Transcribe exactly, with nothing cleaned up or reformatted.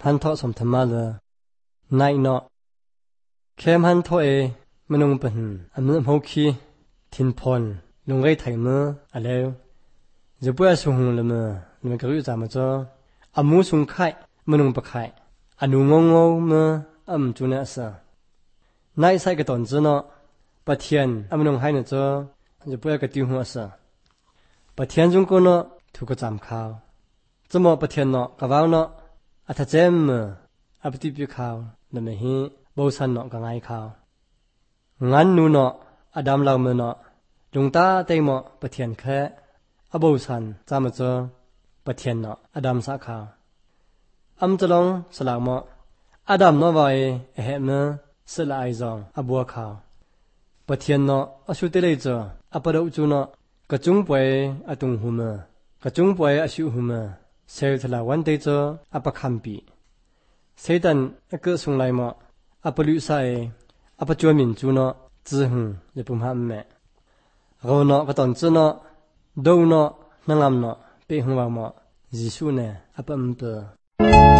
ฮันทอสมธรรมาเลนายเนาะเข้มฮันทอเอมนุงเป็นอมือหกขีทินพลลงไกไถมืออะไรจะป่วยสูงเลยมือเลยกระยุจามาจ้ออามูสุงไข่มนุงปะไข่อนุงงงมืออมจุนเอสนายใส่กระตอนจ้อเนาะปะเทียนอมนุงให้เนาะจ้อจะป่วยกระติวหัวเสปะเทียนจงก็เนาะถูกกระจำข่าวจะมอปะเทียนเนาะกะว่าวเนาะอัฐเจมมืออัปติปิข่าวนั่นไม่ฮีบูสันเนาะกังไงข่าวงั้นนูเนาะอดัมเราเมื่อเนาะลุงตาเตยหมอปะเทียนแค่อบูสันจามเจอปะเทียนเนาะอดัมสักข่าวอัมจะลองสลากหมออดัมเนาะว่าเอเฮเมื่อสลายจองอบัวข่าวปะเทียนเนาะอสุเตเลยเจออปะดอุจูเนาะกระจุงป่วยอตุงหูเมื่อกระจุงป่วยอชิวหูเมื่อเซลทลาวันเตเจออปะคัมปีเซตันเกิดส่งไลหมออปลุสายอปจวมินจูเนาะจื้อหึงจะปุ่มหามแม่เราเนาะก็ตอนจื้อเนาะดูเนาะนั่งลำเนาะเปหงวางหมอยิสูเนี่ยอปมเปอ